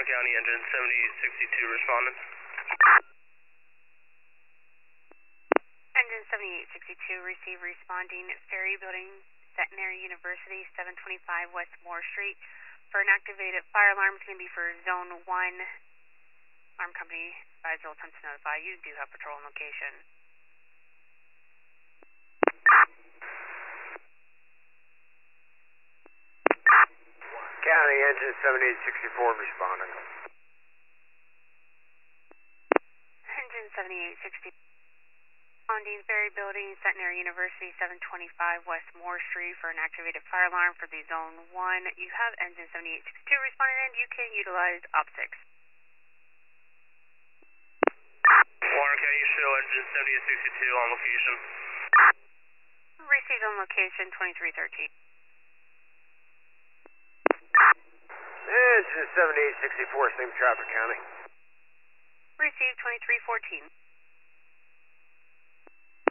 Warren County, engine 7862 responding. Engine 7862, receive responding, Ferry Building, Centenary University, 725 West Moore Street. For an activated fire alarm, it's going to be for Zone 1. Alarm company advised will attempt to notify you. Do have patrol on location. County, engine 7864 responding. Engine 7860. Responding, Ferry Building, Centenary University, 725 West Moore Street for an activated fire alarm for the Zone 1. You have engine 7862 responding and you can utilize OP6. Warren County, show engine 7862 on location. Received on location 2313. Engine 7864, same traffic, County. Received 2314.